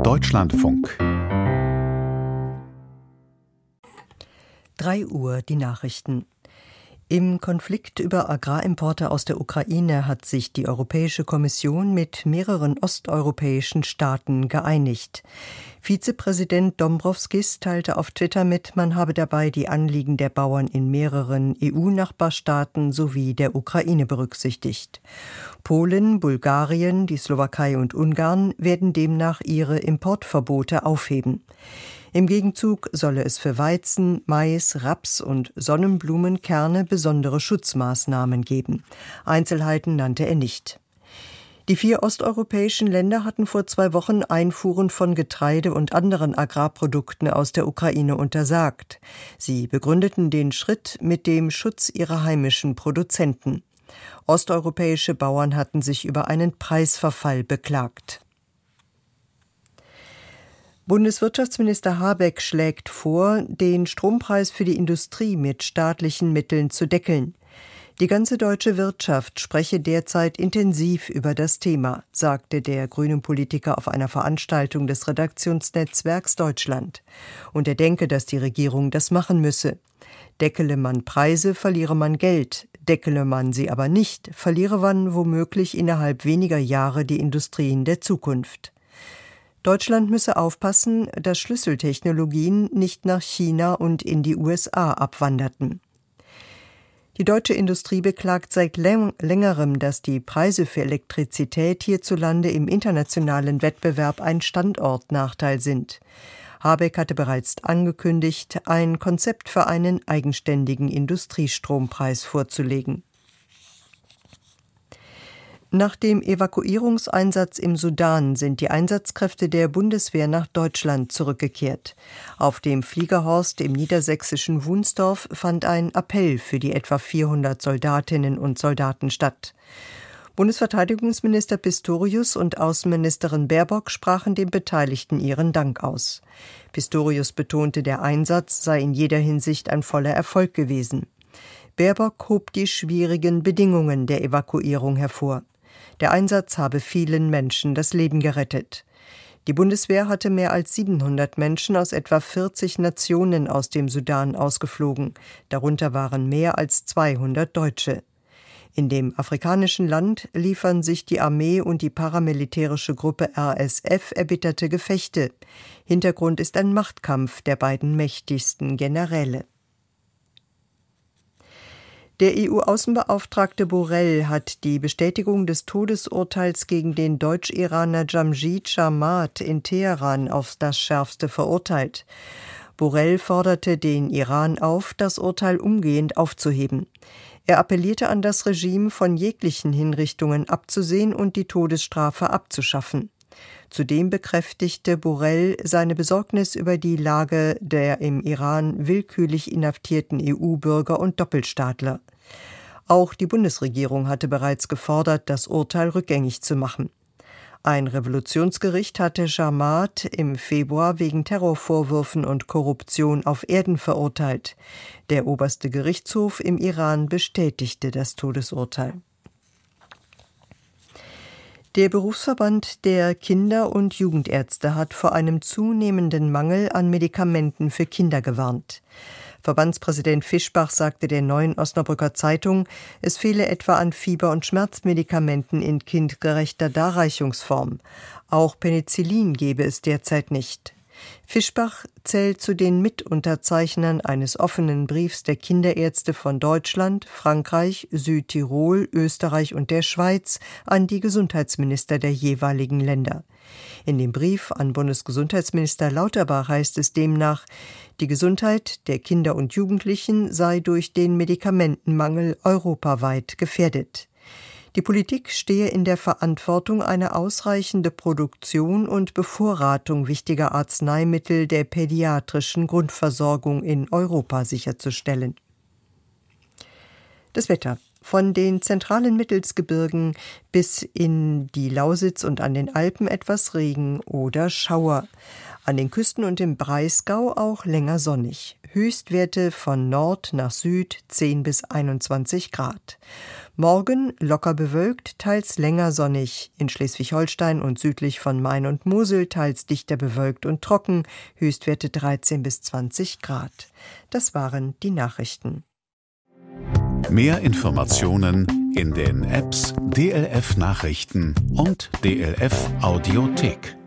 Deutschlandfunk. 3 Uhr die Nachrichten. Im Konflikt über Agrarimporte aus der Ukraine hat sich die Europäische Kommission mit mehreren osteuropäischen Staaten geeinigt. Vizepräsident Dombrovskis teilte auf Twitter mit, man habe dabei die Anliegen der Bauern in mehreren EU-Nachbarstaaten sowie der Ukraine berücksichtigt. Polen, Bulgarien, die Slowakei und Ungarn werden demnach ihre Importverbote aufheben. Im Gegenzug solle es für Weizen, Mais, Raps und Sonnenblumenkerne besondere Schutzmaßnahmen geben. Einzelheiten nannte er nicht. Die 4 osteuropäischen Länder hatten vor 2 Wochen Einfuhren von Getreide und anderen Agrarprodukten aus der Ukraine untersagt. Sie begründeten den Schritt mit dem Schutz ihrer heimischen Produzenten. Osteuropäische Bauern hatten sich über einen Preisverfall beklagt. Bundeswirtschaftsminister Habeck schlägt vor, den Strompreis für die Industrie mit staatlichen Mitteln zu deckeln. Die ganze deutsche Wirtschaft spreche derzeit intensiv über das Thema, sagte der grünen Politiker auf einer Veranstaltung des Redaktionsnetzwerks Deutschland. Und er denke, dass die Regierung das machen müsse. Deckele man Preise, verliere man Geld. Deckele man sie aber nicht, verliere man womöglich innerhalb weniger Jahre die Industrien der Zukunft. Deutschland müsse aufpassen, dass Schlüsseltechnologien nicht nach China und in die USA abwanderten. Die deutsche Industrie beklagt seit längerem, dass die Preise für Elektrizität hierzulande im internationalen Wettbewerb ein Standortnachteil sind. Habeck hatte bereits angekündigt, ein Konzept für einen eigenständigen Industriestrompreis vorzulegen. Nach dem Evakuierungseinsatz im Sudan sind die Einsatzkräfte der Bundeswehr nach Deutschland zurückgekehrt. Auf dem Fliegerhorst im niedersächsischen Wunsdorf fand ein Appell für die etwa 400 Soldatinnen und Soldaten statt. Bundesverteidigungsminister Pistorius und Außenministerin Baerbock sprachen den Beteiligten ihren Dank aus. Pistorius betonte, der Einsatz sei in jeder Hinsicht ein voller Erfolg gewesen. Baerbock hob die schwierigen Bedingungen der Evakuierung hervor. Der Einsatz habe vielen Menschen das Leben gerettet. Die Bundeswehr hatte mehr als 700 Menschen aus etwa 40 Nationen aus dem Sudan ausgeflogen. Darunter waren mehr als 200 Deutsche. In dem afrikanischen Land liefern sich die Armee und die paramilitärische Gruppe RSF erbitterte Gefechte. Hintergrund ist ein Machtkampf der beiden mächtigsten Generäle. Der EU-Außenbeauftragte Borrell hat die Bestätigung des Todesurteils gegen den Deutsch-Iraner Jamshid Jarmat in Teheran auf das Schärfste verurteilt. Borrell forderte den Iran auf, das Urteil umgehend aufzuheben. Er appellierte an das Regime, von jeglichen Hinrichtungen abzusehen und die Todesstrafe abzuschaffen. Zudem bekräftigte Borrell seine Besorgnis über die Lage der im Iran willkürlich inhaftierten EU-Bürger und Doppelstaatler. Auch die Bundesregierung hatte bereits gefordert, das Urteil rückgängig zu machen. Ein Revolutionsgericht hatte Jarmat im Februar wegen Terrorvorwürfen und Korruption auf Erden verurteilt. Der oberste Gerichtshof im Iran bestätigte das Todesurteil. Der Berufsverband der Kinder- und Jugendärzte hat vor einem zunehmenden Mangel an Medikamenten für Kinder gewarnt. Verbandspräsident Fischbach sagte der Neuen Osnabrücker Zeitung, es fehle etwa an Fieber- und Schmerzmedikamenten in kindgerechter Darreichungsform. Auch Penicillin gebe es derzeit nicht. Fischbach zählt zu den Mitunterzeichnern eines offenen Briefs der Kinderärzte von Deutschland, Frankreich, Südtirol, Österreich und der Schweiz an die Gesundheitsminister der jeweiligen Länder. In dem Brief an Bundesgesundheitsminister Lauterbach heißt es demnach, die Gesundheit der Kinder und Jugendlichen sei durch den Medikamentenmangel europaweit gefährdet. Die Politik stehe in der Verantwortung, eine ausreichende Produktion und Bevorratung wichtiger Arzneimittel der pädiatrischen Grundversorgung in Europa sicherzustellen. Das Wetter. Von den zentralen Mittelsgebirgen bis in die Lausitz und an den Alpen etwas Regen oder Schauer. An den Küsten und im Breisgau auch länger sonnig. Höchstwerte von Nord nach Süd 10 bis 21 Grad. Morgen locker bewölkt, teils länger sonnig. In Schleswig-Holstein und südlich von Main und Mosel teils dichter bewölkt und trocken. Höchstwerte 13 bis 20 Grad. Das waren die Nachrichten. Mehr Informationen in den Apps DLF Nachrichten und DLF Audiothek.